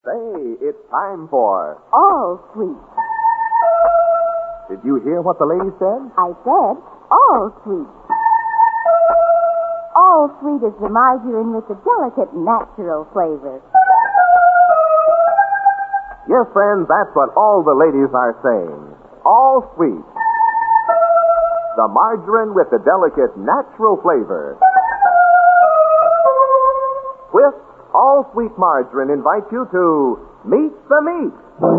Say, it's time for... All sweet. Did you hear what the lady said? I said all sweet. All sweet is the margarine with the delicate natural flavor. Yes, friends, that's what all the ladies are saying. All sweet. The margarine with the delicate natural flavor. With All Sweet Margarine invites you to Meet the Meat.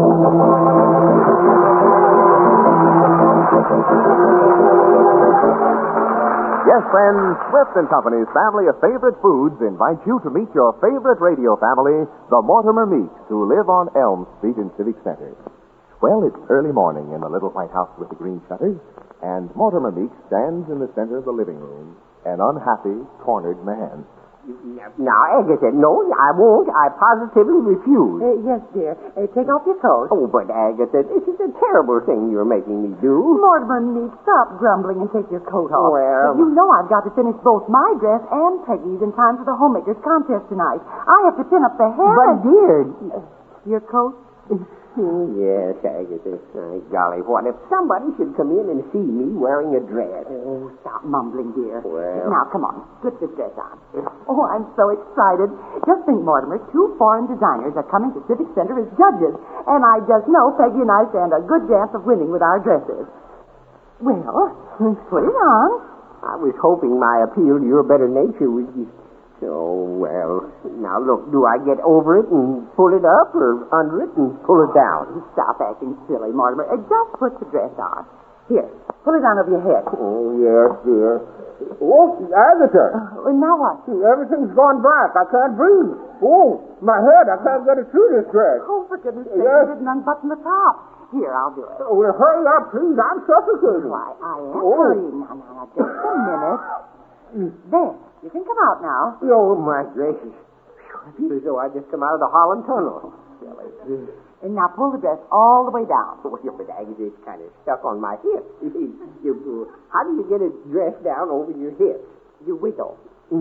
Yes, friends, Swift and Company's family of favorite foods invites you to meet your favorite radio family, the Mortimer Meeks, who live on Elm Street in Civic Center. Well, it's early morning in the little white house with the green shutters, and Mortimer Meeks stands in the center of the living room, an unhappy, cornered man. Now, Agatha, no, I won't. I positively refuse. Yes, dear. Take off your coat. Oh, but Agatha, this is a terrible thing you're making me do. Mortimer, stop grumbling and take your coat off. Well... You know I've got to finish both my dress and Peggy's in time for the homemakers contest tonight. I have to pin up the hair. But, dear... Your coat? Yes, Agatha. Golly, what if somebody should come in and see me wearing a dress? Oh, stop mumbling, dear. Well... Now, come on. Slip this dress on. Oh, I'm so excited. Just think, Mortimer, 2 foreign designers are coming to Civic Center as judges, and I just know Peggy and I stand a good chance of winning with our dresses. Well, put it on. I was hoping my appeal to your better nature would be... Oh, well, now look, do I get over it and pull it up or under it and pull it down? Stop acting silly, Mortimer. Just put the dress on. Here, pull it on over your head. Oh, yes, dear. Oh, Agatha. Now what? Everything's gone black. I can't breathe. Oh, my head, I can't get it through this dress. Oh, for goodness sake, you didn't unbutton the top. Here, I'll do it. Oh, well, hurry up, please. I'm suffocating. Why, I am hurrying. Now, just a minute. There. You can come out now. Oh, my gracious. I feel as though I just come out of the Holland Tunnel. And now pull the dress all the way down. Well, but Agatha, it's kind of stuck on my hips. How do you get a dress down over your hips? You wiggle.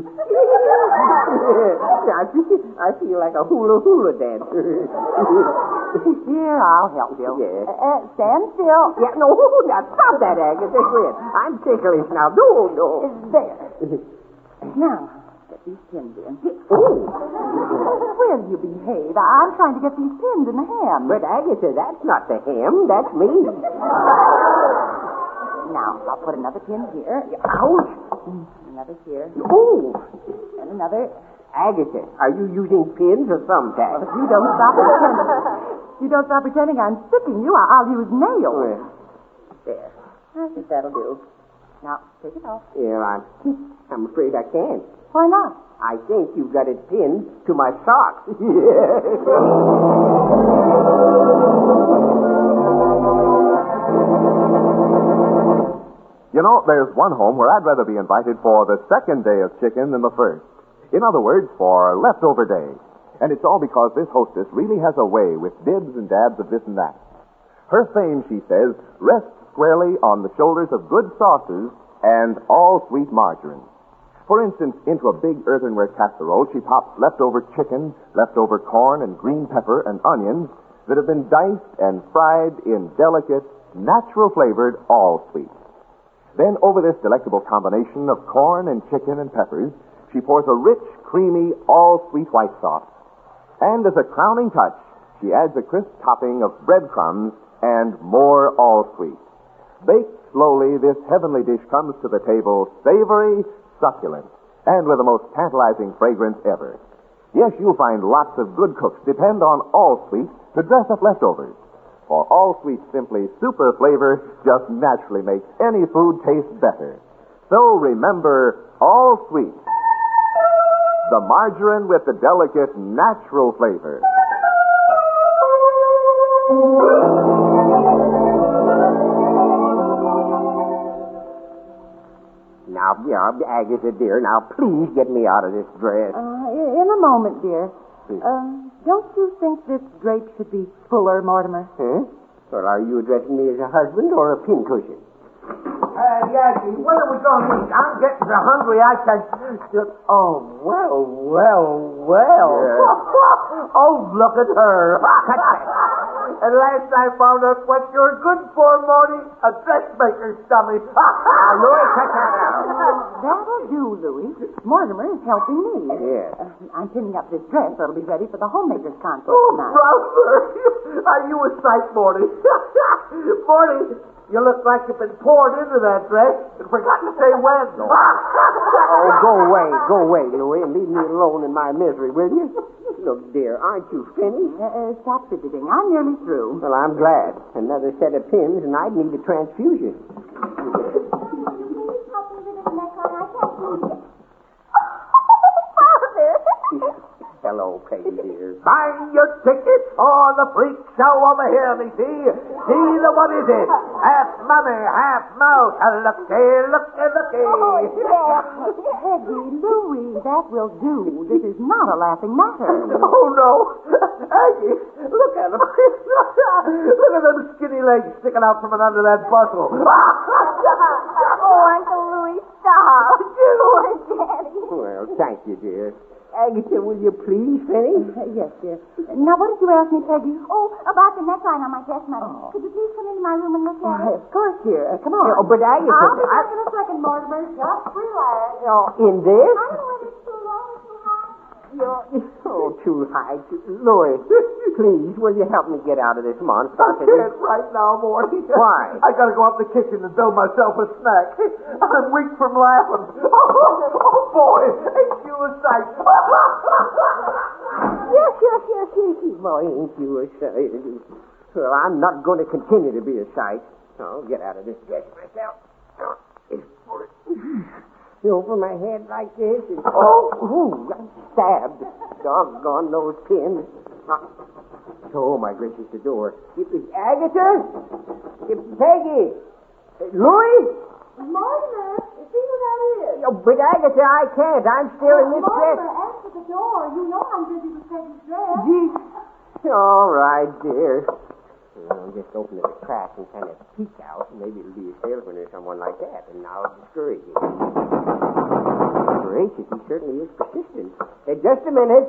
I feel like a hula dancer. Here, I'll help you. Yes. Stand still. Yeah, no, now stop that, Agatha. Quit. I'm ticklish now. No. There. Now, get these pins in. Oh. Will you behave? I'm trying to get these pins in the hem. But, Agatha, that's not the hem. That's me. Now, I'll put another pin here. Ouch. Another here. Oh. And another. Agatha, are you using pins or thumbtacks? Well, if you don't stop pretending I'm sticking you, I'll use nails. There. I think that'll do. Now, take it off. Yeah, I'm afraid I can't. Why not? I think you've got it pinned to my socks. You know, there's one home where I'd rather be invited for the second day of chicken than the first. In other words, for leftover day. And it's all because this hostess really has a way with dibs and dabs of this and that. Her fame, she says, rests squarely on the shoulders of good sauces and all sweet margarine. For instance, into a big earthenware casserole, she pops leftover chicken, leftover corn, and green pepper and onions that have been diced and fried in delicate, natural-flavored all sweet. Then over this delectable combination of corn and chicken and peppers, she pours a rich, creamy, all-sweet white sauce. And as a crowning touch, she adds a crisp topping of breadcrumbs and more all-sweet. Baked slowly, this heavenly dish comes to the table savory, succulent, and with the most tantalizing fragrance ever. Yes, you'll find lots of good cooks depend on all sweet to dress up leftovers. For all sweet simply super flavor just naturally makes any food taste better. So remember, all sweet. The margarine with the delicate natural flavor. Now, Agatha, dear, now please get me out of this dress. In a moment, dear. Don't you think this drape should be fuller, Mortimer? Huh? Well, are you addressing me as a husband or a pincushion? Yankee, what are we going to eat? I'm getting so hungry I can... Oh, well. Oh, look at her. And last I found out what you're good for, Morty, a dressmaker's dummy. Louis, cut that out. That'll do, Louis. Mortimer is helping me. Yes. I'm pinning up this dress so it'll be ready for the homemaker's contest Oh, tonight. brother, are you a sight, Morty? Morty, you look like you've been poured into that dress and forgot to say when. Oh, go away, Louis, and leave me alone in my misery, will you? Look, dear, aren't you finished? Stop fidgeting. I'm nearly through. Well, I'm glad. Another set of pins, and I'd need a transfusion. Hello, Peggy, dear. Buy your ticket for the freak show over here, me see. See the what is it? Half mummy, half mouse. Looky. Peggy, Louis, that will do. This is not a laughing matter. Oh, no. Aggie, look at him. Look at them skinny legs sticking out from under that bustle. Oh, Uncle Louis, stop. Poor Daddy. Well, thank you, dear. Agatha, will you please finish? Yes, dear. Now, what did you ask me, Peggy? Oh, about the neckline on my dress, Mother. Could you please come into my room and look at it? Of course, dear. Come on. Oh, but Agatha... I'll be back in a second, Mortimer. Just relax. In this? I don't know whether it's too low or too high. Oh, too high. Louis, please, will you help me get out of this monstrosity? I can't right now, Morty. Why? I gotta go up the kitchen and build myself a snack. I'm weak from laughing. Oh, boy, ain't you a sight? Yes. Boy, ain't you a sight? Well, I'm not going to continue to be a sight. I'll get out of this dress myself. Over my head like this. And, I'm stabbed. Doggone those pins. Oh, my gracious, the door. It's Agatha? It's Peggy. Louis? Mortimer, see who that is. Oh, but Agatha, I can't. I'm still in this dress. Mortimer, answer the door. You know I'm busy with Peggy's dress. Gee. All right, dear. I'll just open it a crack and kind of peek out. Maybe it'll be a salesman or someone like that, and I'll discourage him. Gracious, he certainly is persistent. Just a minute.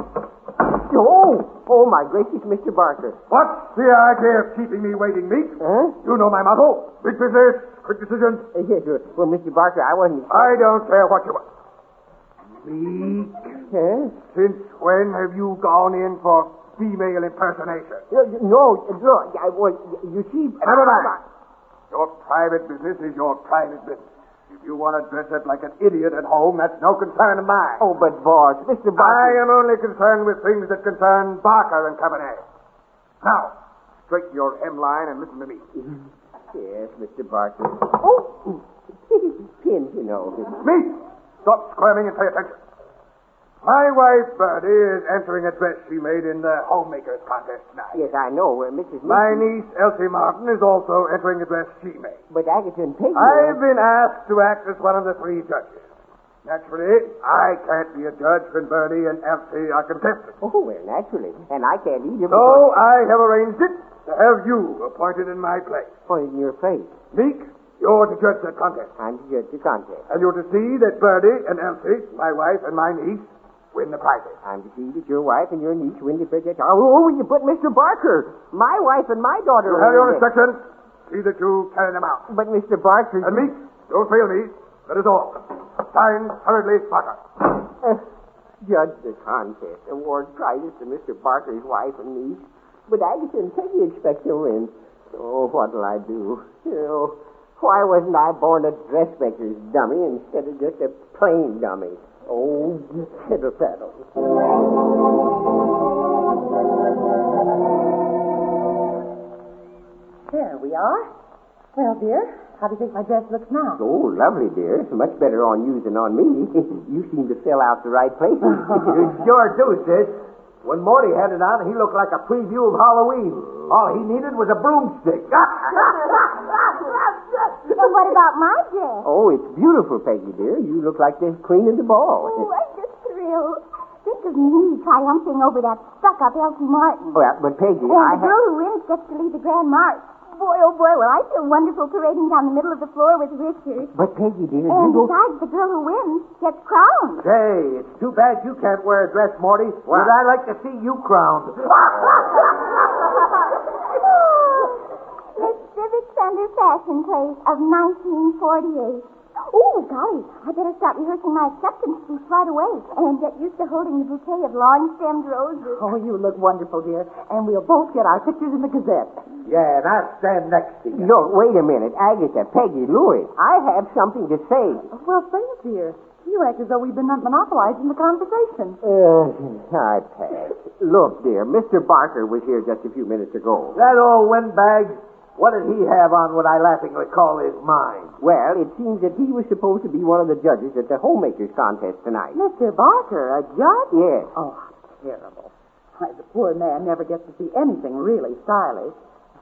Oh, my gracious, Mr. Barker. What's the idea of keeping me waiting, Meek? Huh? You know my motto. Big business, quick decisions. Yes, sir. Well, Mr. Barker, I wasn't... I don't care what you want. Meek, Huh? since when have you gone in for female impersonation? No, look, you see... Never mind. Your private business is your private business. If you want to dress up like an idiot at home, that's no concern of mine. Oh, but boss, Mr. I Barker... am only concerned with things that concern Barker and Company. Now, straighten your hemline and listen to me. Yes, Mr. Barker. Oh, pins, you know. Me! Stop squirming and pay attention. My wife, Birdie, is entering a dress she made in the homemaker's contest tonight. Yes, I know, Mrs. My niece, Elsie Martin, is also entering a dress she made. But Agatha and Peggy... I've been asked to act as one of the three judges. Naturally, I can't be a judge when Birdie and Elsie are contestants. Oh, well, naturally. And I can't either. So I have arranged it to have you appointed in my place. Point in your face. Meek, you're to judge that contest. I'm to judge the contest. And you're to see that Birdie and Elsie, my wife and my niece, win the prizes. I'm to see that your wife and your niece win the project. Oh, you put Mr. Barker. My wife and my daughter... You have your instructions. See that you carry them out. But Mr. Barker... And Meek, don't fail me. That is all. Signed, hurriedly, Barker. Judge the contest. Award prizes to Mr. Barker's wife and niece. But Agatha and Peggy expect to win. Oh, what'll I do? Why wasn't I born a dressmaker's dummy instead of just a plain dummy? Oh, fiddle faddle. There we are. Well, dear, how do you think my dress looks now? Oh, lovely, dear. It's much better on you than on me. You seem to fill out the right places. You sure do, sis. When Morty had it on, he looked like a preview of Halloween. All he needed was a broomstick. And what about my dress? Oh, it's beautiful, Peggy, dear. You look like the queen of the ball. Oh, I'm just thrilled. Think of me triumphing over that stuck-up Elsie Martin. Well, but Peggy, And the girl who wins gets to lead the Grand March. oh boy, will I feel wonderful parading down the middle of the floor with Richard. But, Peggy, dear, And you don't... besides, the girl who wins gets crowned. Say, it's too bad you can't wear a dress, Morty. Would I like to see you crowned? The Civic Center fashion plays of 1948. Oh, golly, I better start rehearsing my acceptance speech right away and get used to holding the bouquet of long-stemmed roses. Oh, you look wonderful, dear. And we'll both get our pictures in the Gazette. Yeah, and I'll stand next to you. Look, wait a minute. Agatha, Peggy, Louis, I have something to say. Well, say it, dear. You act as though we've been monopolizing the conversation. I pass. Look, dear, Mr. Barker was here just a few minutes ago. That old windbag, what did he have on what I laughingly call his mind? Well, it seems that he was supposed to be one of the judges at the Homemakers contest tonight. Mr. Barker, a judge? Yes. Oh, how terrible. Why, the poor man never gets to see anything really stylish.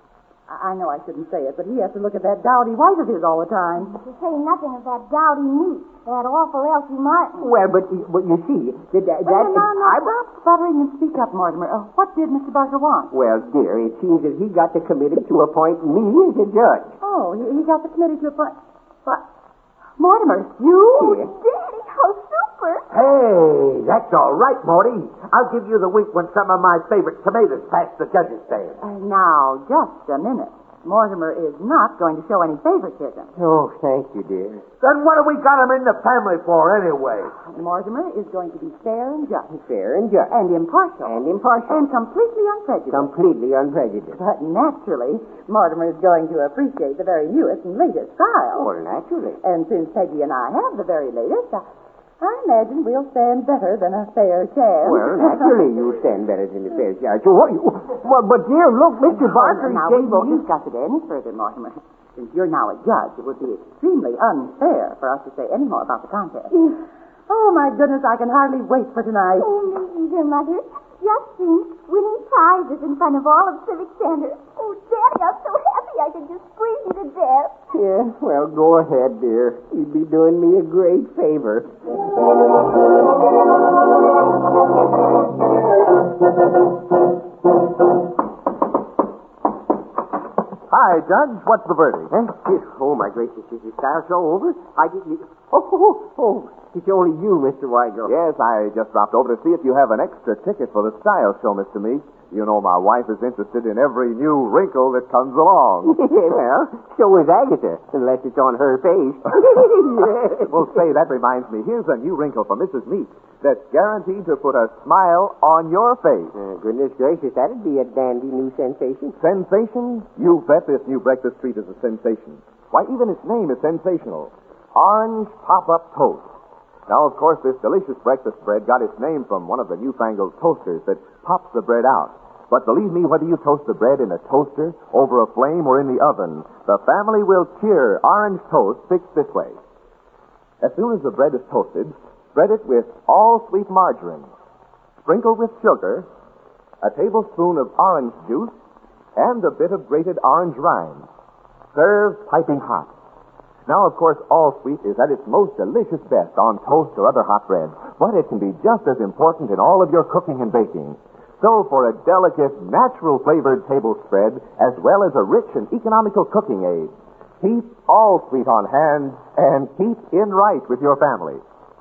I know I shouldn't say it, but he has to look at that dowdy wife of his all the time. To say nothing of that dowdy niece, that awful Elsie Martin. Well, but you see, that... No, stop sputtering and speak up, Mortimer. What did Mr. Barker want? Well, dear, it seems that he got the committee to appoint me as a judge. Oh, he got the committee to appoint... What? Mortimer, you? Yes. Daddy, how super! Hey, that's all right, Morty. I'll give you the wink when some of my favorite tomatoes pass the judge's stand. Now, just a minute. Mortimer is not going to show any favoritism. Oh, thank you, dear. Then what have we got him in the family for, anyway? Mortimer is going to be fair and just. Fair and just. And impartial. And impartial. And completely unprejudiced. Completely unprejudiced. But naturally, Mortimer is going to appreciate the very newest and latest style. Well, naturally. And since Peggy and I have the very latest, I imagine we'll stand better than a fair chance. Well, naturally, you stand better than the fair judge. Well, but dear, look, Mr. Barker Now, we won't discuss it any further, Mortimer. Since you're now a judge, it would be extremely unfair for us to say any more about the contest. Oh, my goodness, I can hardly wait for tonight. Oh, me either, Mother. Just think, winning prizes in front of all of Civic Center. Oh, Daddy, I'm so happy I could just squeeze you to death. Yeah, well, go ahead, dear. You'd be doing me a great favor. Hi, Judge. What's the verdict? Huh? Oh, my gracious, is the style show over? It's only you, Mr. Weigel. Yes, I just dropped over to see if you have an extra ticket for the style show, Mr. Meek. You know my wife is interested in every new wrinkle that comes along. Well, so is Agatha, unless it's on her face. Well, say, that reminds me. Here's a new wrinkle for Mrs. Meek that's guaranteed to put a smile on your face. Goodness gracious, that'd be a dandy new sensation. Sensation? You bet this new breakfast treat is a sensation. Why, even its name is sensational. Orange Pop-Up Toast. Now, of course, this delicious breakfast bread got its name from one of the newfangled toasters that pops the bread out. But believe me, whether you toast the bread in a toaster, over a flame, or in the oven, the family will cheer orange toast fixed this way. As soon as the bread is toasted, spread it with all sweet margarine. Sprinkle with sugar, a tablespoon of orange juice, and a bit of grated orange rind. Serve piping hot. Now, of course, all sweet is at its most delicious best on toast or other hot bread, but it can be just as important in all of your cooking and baking. So, for a delicate, natural-flavored table spread, as well as a rich and economical cooking aid, keep all sweet on hand and keep in right with your family.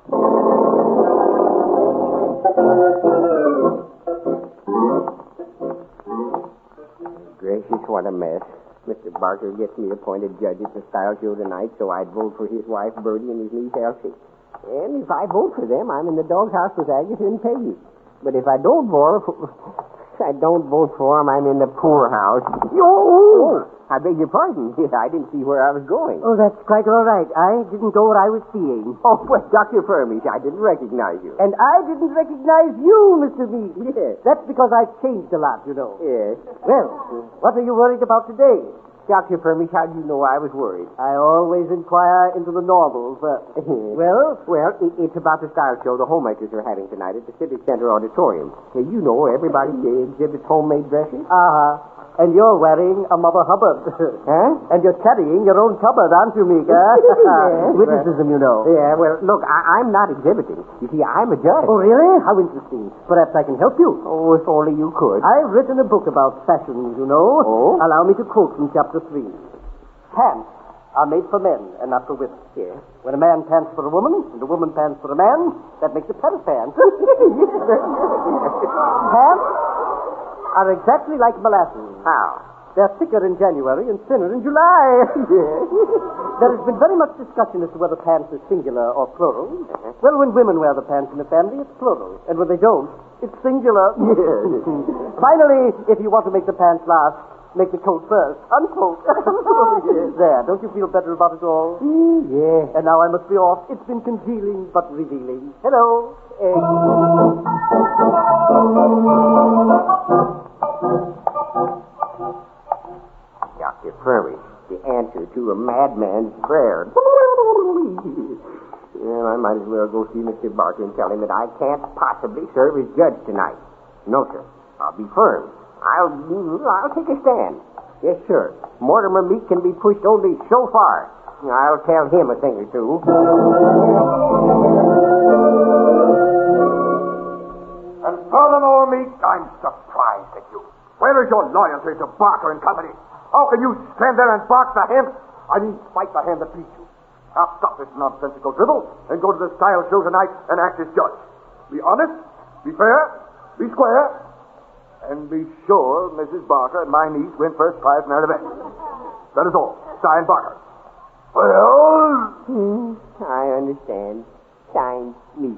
Gracious, what a mess. Mr. Barker gets me appointed judge at the style show tonight, so I'd vote for his wife, Bertie, and his niece, Elsie. And if I vote for them, I'm in the doghouse with Agatha and Peggy. But if I don't vote for them, I'm in the poorhouse. Oh, I beg your pardon. I didn't see where I was going. Oh, that's quite all right. I didn't go what I was seeing. Oh, well, Dr. Furmish, I didn't recognize you. And I didn't recognize you, Mr. Meek. Yes. That's because I've changed a lot, you know. Yes. Well, what are you worried about today? Dr. Furmish, how do you know I was worried? I always inquire into the novels. Well? Well, it's about the style show the homemakers are having tonight at the Civic Center Auditorium. You know, everybody exhibits homemade dresses. Uh-huh. And you're wearing a Mother Hubbard. Huh? And you're carrying your own cupboard, aren't you, Mika? Yes. Witticism, you know. Yeah, well, look, I'm not exhibiting. You see, I'm a judge. Oh, really? How interesting. Perhaps I can help you. Oh, if only you could. I've written a book about fashion, you know. Oh? Allow me to quote from chapter 3. Pants are made for men and not for women. Yeah. When a man pants for a woman and a woman pants for a man, that makes a pair of pants. Pants are exactly like molasses. How? They're thicker in January and thinner in July. There has been very much discussion as to whether pants is singular or plural. Well, when women wear the pants in the family, it's plural. And when they don't, it's singular. Finally, if you want to make the pants last, make the coat first. Unquote. There, don't you feel better about it all? Yeah. And now I must be off. It's been congealing but revealing. Hello. Dr. Furry, the answer to a madman's prayer. Well, I might as well go see Mr. Barker and tell him that I can't possibly serve as judge tonight. No, sir. I'll be firm. I'll take a stand. Yes, sir. Mortimer Meek can be pushed only so far. I'll tell him a thing or two. And furthermore, Meek, I'm surprised at you. Where is your loyalty to Barker and Company? How can you stand there and bark the hand? I mean, fight the hand that beats you. Now stop this nonsensical dribble and go to the style show tonight and act as judge. Be honest, be fair, be square, and be sure Mrs. Barker and my niece win first prize in our event. That is all. Signed, Barker. Well... I understand. Signed, Meek.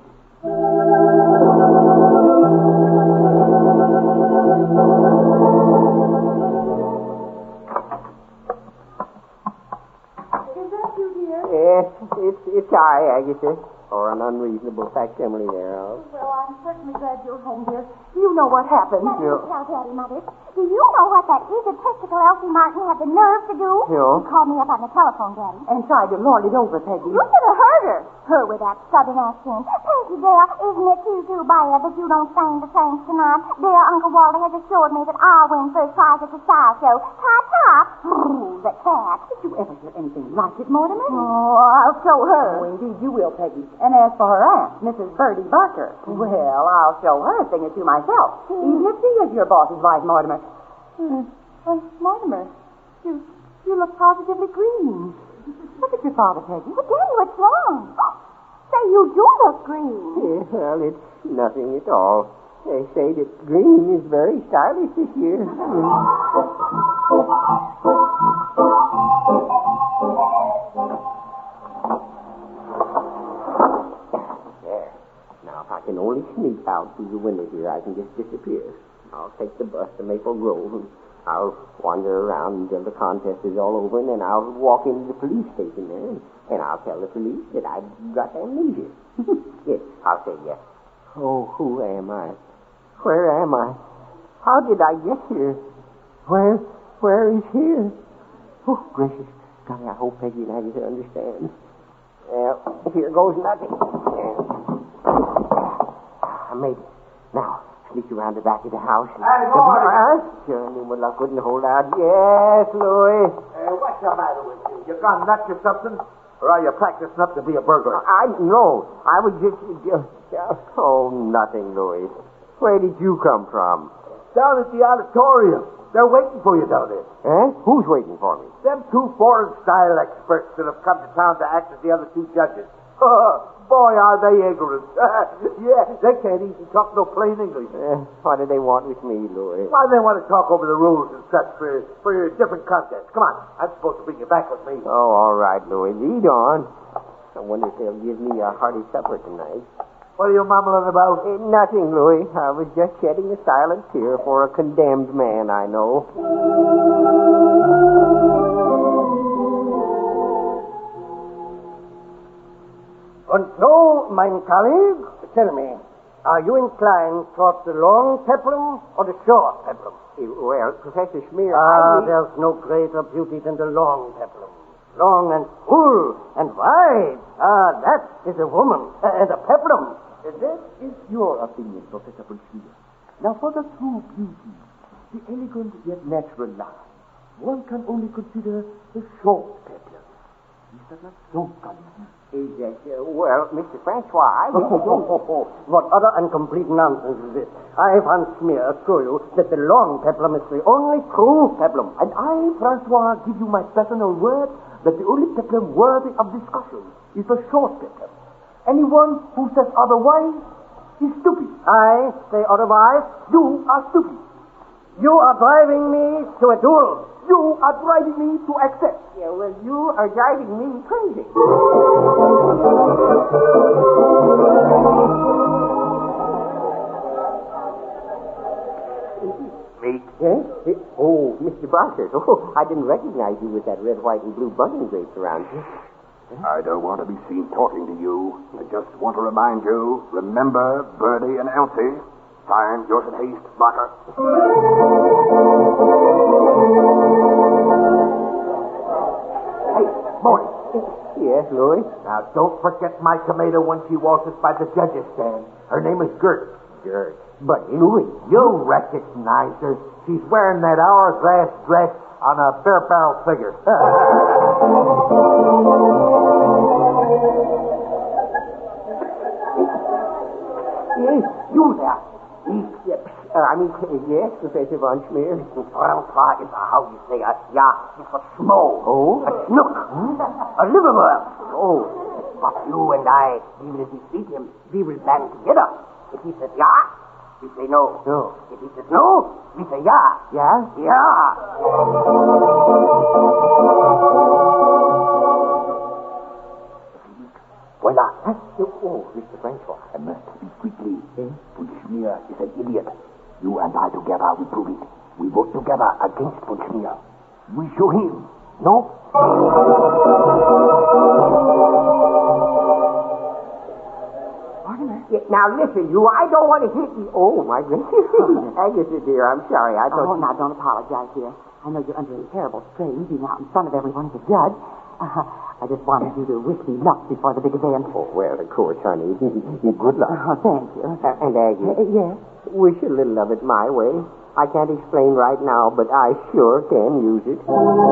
Yes, it's I, Agatha. Or an unreasonable facsimile thereof. Well, I'm certainly glad you're home, dear. You know what happened. Let me tell Daddy, Mother. Do you know what that egotistical Elsie Martin had the nerve to do? No. He called me up on the telephone, Daddy. And tried to lord it over, Peggy. You should have heard her. Her with that southern accent. Peggy, dear, isn't it too bad that you don't sing the songs tonight? Dear, Uncle Walter has assured me that I'll win first prize at the style show. Ta-ta. Ooh, the cat. Did you ever hear anything like it, Mortimer? Oh, I'll show her. Oh, indeed you will, Peggy. And as for her aunt, Mrs. Bertie Barker, well, I'll show her a thing or two myself. Even if she is your boss's wife, Mortimer. Mortimer, you look positively green. Look at your father, Peggy. But, Daddy, what's wrong? Say, you do look green. Yeah, well, it's nothing at all. They say that green is very stylish this year. There. Now, if I can only sneak out through the window here, I can just disappear. I'll take the bus to Maple Grove, and I'll wander around until the contest is all over, and then I'll walk into the police station there, and I'll tell the police that I've got amnesia. Yes, I'll say yes. Oh, who am I? Where am I? How did I get here? Where is here? Oh, gracious. Golly, I hope Peggy and Agatha understand. Well, here goes nothing. I made it. Now, sneak around the back of the house. Hey, Morty! Sure, well, I couldn't hold out. Yes, Louis. What's the matter with you? You gone nuts or something? Or are you practicing up to be a burglar? No, I was just... Oh, nothing, Louis. Where did you come from? Down at the auditorium. They're waiting for you down there. Eh? Who's waiting for me? Them two foreign style experts that have come to town to act as the other two judges. Boy, are they ignorant. Yeah, they can't even talk no plain English. What do they want with me, Louis? Why, they want to talk over the rules and such for your different contests. Come on, I'm supposed to bring you back with me. Oh, all right, Louis. Lead on. I wonder if they'll give me a hearty supper tonight. What are you mumbling about? Nothing, Louis. I was just shedding a silent tear for a condemned man I know. And so, mein Kollege, tell me, are you inclined towards the long peplum or the short peplum? Well, Professor Schmier, there's no greater beauty than the long peplum. Long and full and wide. That is a woman. And a peplum. That is your opinion, Professor Schmier. Now, for the true beauty, the elegant yet natural line, one can only consider the short peplum. Is that not so, Cully? Is that, well, Mr. Francois, What utter and complete nonsense is this? I, Franz Schmier, assure you that the long peplum is the only true peplum. And I, Francois, give you my personal word that the only peplum worthy of discussion is the short peplum. Anyone who says otherwise is stupid. I say otherwise. You are stupid. You are driving me to a duel. You are driving me to accept. yeah, well, you are driving me crazy. Me? Yes? Oh, Mr. Barker. Oh, I didn't recognize you with that red, white, and blue bunting drapes around you. I don't want to be seen talking to you. I just want to remind you, remember Birdie and Elsie. Signed, yours in haste, Barker. Hey, boy. Yes, Louis? Now, don't forget my tomato when she waltzes by the judges' stand. Her name is Gert. Gert. But, Louis, You'll recognize her. She's wearing that hourglass dress on a bare-barrel figure. yes, You there. yes, yes, Professor Von Schmier. Francois is how you say it. Yeah, it's a schmo. Oh? A schnook. A liverwurst. Oh. But you and I, even if we beat him, we will band together. If he says yeah, we say no. No. If he says no, we say yeah. Yeah? Yeah. Voila. Huh? Oh, Mr. Francois. I must speak quickly. Von Schmier is an idiot. You and I together will prove it. We vote together against Von Schmier. We show him. No? Yeah, now, listen, you, I don't want to hit you. Oh, my goodness. Agatha, dear, I'm sorry. I thought... Oh, now, don't apologize, dear. I know you're under a terrible strain being out in front of everyone as a judge. I just wanted you to wish me luck before the big event. Oh, well, of course, honey. Good luck. Oh, thank you. And Aggie, Yes? wish a little of it my way. I can't explain right now, but I sure can use it.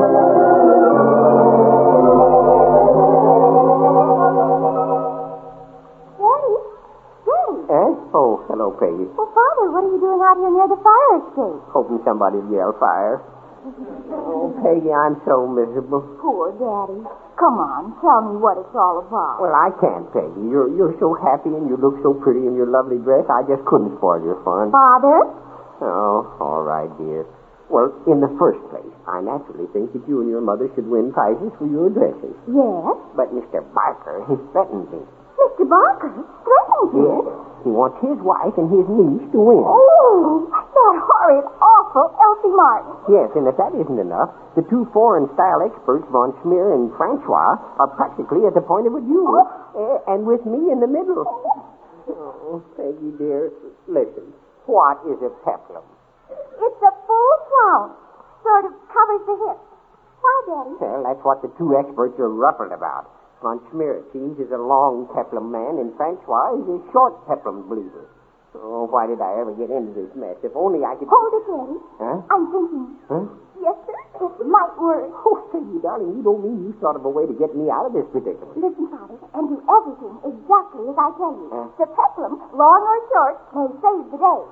Daddy? Daddy? Eh? Oh, hello, Peggy. Well, Father, what are you doing out here near the fire escape? Hoping somebody'll yell fire. Oh, Peggy, I'm so miserable. Poor Daddy. Come on, tell me what it's all about. Well, I can't, Peggy. You're so happy and you look so pretty in your lovely dress. I just couldn't spoil your fun. Father? Oh, all right, dear. Well, in the first place, I naturally think that you and your mother should win prizes for your dresses. Yes? But Mr. Barker has threatened me. Mr. Barker threatened you? Yes? He wants his wife and his niece to win. Oh, that horrid, awful Elsie Martin. Yes, and if that isn't enough, the two foreign style experts, Von Schmier and Francois, are practically at the point of a duel. And with me in the middle. Oh, Peggy, dear, listen. What is a peplum? It's a full flounce. Sort of covers the hips. Why, Daddy? Well, that's what the two experts are ruffled about. Von Schmier, it seems, is a long peplum man, and Francois is a short peplum believer. Oh, why did I ever get into this mess? If only I could... Hold it, Daddy. Huh? I'm thinking. Huh? Yes, sir. It might work. Oh, Peggy, darling, you don't mean you thought of a way to get me out of this predicament. Listen, Father, and do everything exactly as I tell you. The peplum, long or short, may save the day.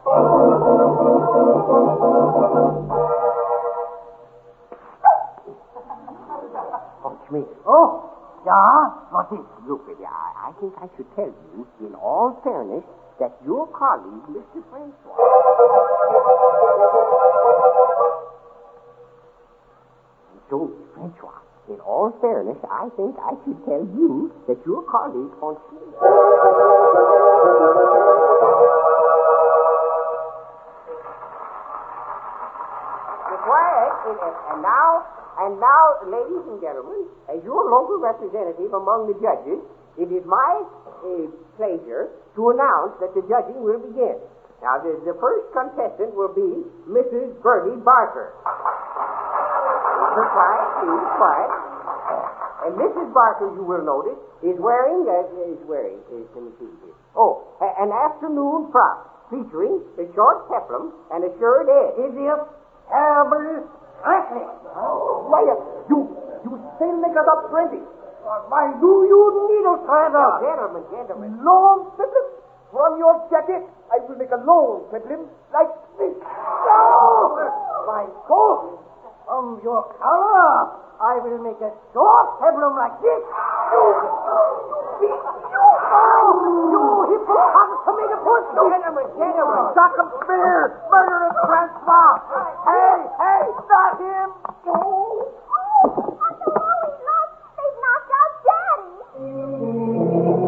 Oh, Schmier. Oh, yeah? What is? Look, baby, I think I should tell you, in all fairness, that your colleague, Mr. Francois... And so, Francois, in all fairness, I think I should tell you that your colleague, Von Schmier... Quiet, and now, ladies and gentlemen, as your local representative among the judges, it is my pleasure to announce that the judging will begin. Now, the first contestant will be Mrs. Birdie Barker. Quiet, please, quiet. And Mrs. Barker, you will notice, is wearing, let me see here. Oh, an afternoon frock featuring a short peplum and a short edge. Easy up. terrible reckless. Quiet! You still make it up plenty. Why do you needle threader? Gentlemen. Long peplum from your jacket. I will make a long peplum like this. No! My God! From your collar, I will make a short peplum like this. You hippopotamus! Gentlemen. Stop him, spear! Murderous transfer! Hey, stop him! They've knocked out Daddy.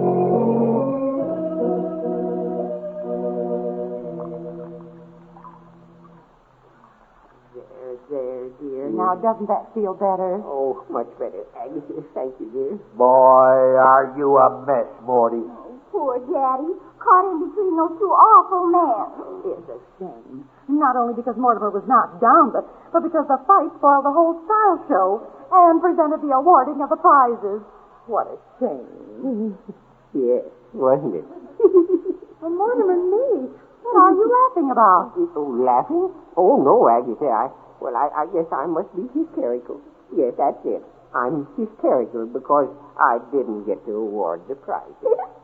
There, dear. Now, doesn't that feel better? Oh, much better, Agnes. Thank you, dear. Boy, are you a mess, Morty. Poor Daddy, caught in between those two awful men. It's a shame. Not only because Mortimer was knocked down, but because the fight spoiled the whole style show and prevented the awarding of the prizes. What a shame. Yes, wasn't it? Well, Mortimer and me, what are you laughing about? Oh, laughing? Oh, no, Aggie. I guess I must be hysterical. Yes, that's it. I'm hysterical because I didn't get to award the prize.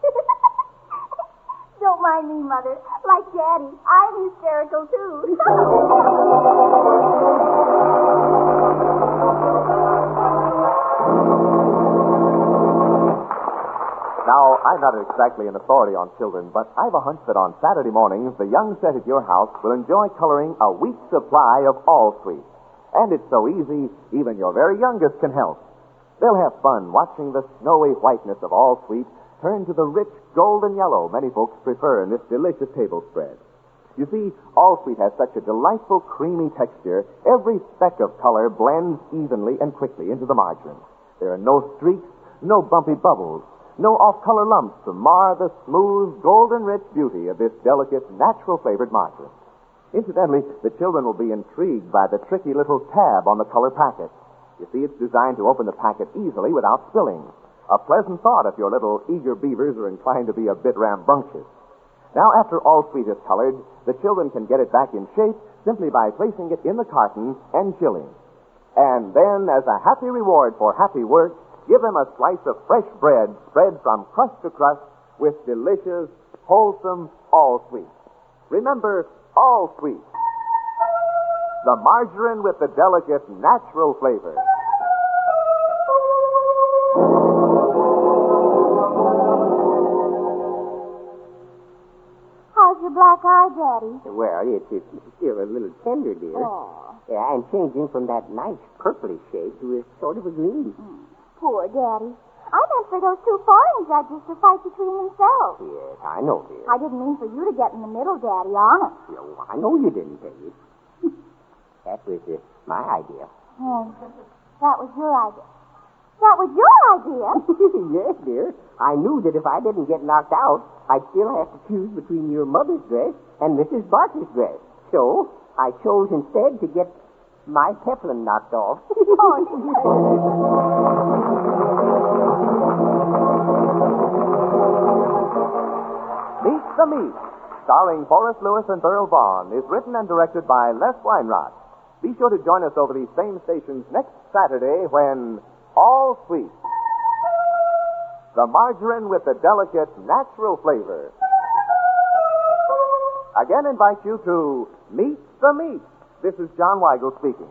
Don't mind me, Mother. Like Daddy, I'm hysterical, too. Now, I'm not exactly an authority on children, but I've a hunch that on Saturday mornings, the young set at your house will enjoy coloring a week's supply of All Sweet. And it's so easy, even your very youngest can help. They'll have fun watching the snowy whiteness of All Sweet turn to the rich golden yellow many folks prefer in this delicious table spread. You see, All Sweet has such a delightful creamy texture, every speck of color blends evenly and quickly into the margarine. There are no streaks, no bumpy bubbles, no off-color lumps to mar the smooth, golden-rich beauty of this delicate, natural-flavored margarine. Incidentally, the children will be intrigued by the tricky little tab on the color packet. You see, it's designed to open the packet easily without spilling. A pleasant thought if your little eager beavers are inclined to be a bit rambunctious. Now, after All Sweet is colored, the children can get it back in shape simply by placing it in the carton and chilling. And then, as a happy reward for happy work, give them a slice of fresh bread spread from crust to crust with delicious, wholesome All Sweet. Remember, All Sweet. The margarine with the delicate, natural flavor. How's your black eye, Daddy? Well, it's still a little tender, dear. Oh. Yeah, I'm changing from that nice purplish shade to a sort of a green. Poor Daddy. I meant for those two foreign judges to fight between themselves. Yes, I know, dear. I didn't mean for you to get in the middle, Daddy, honest. Oh, I know you didn't, Peggy. That was my idea. Oh, that was your idea. That was your idea? Yes, dear. I knew that if I didn't get knocked out, I'd still have to choose between your mother's dress and Mrs. Barker's dress. So, I chose instead to get my peplum knocked off. Meet the Meat, starring Forrest Lewis and Burl Vaughn, is written and directed by Les Weinrod. Be sure to join us over these same stations next Saturday when All Sweet, the margarine with the delicate, natural flavor, again invite you to Meet the Meat. This is John Weigel speaking.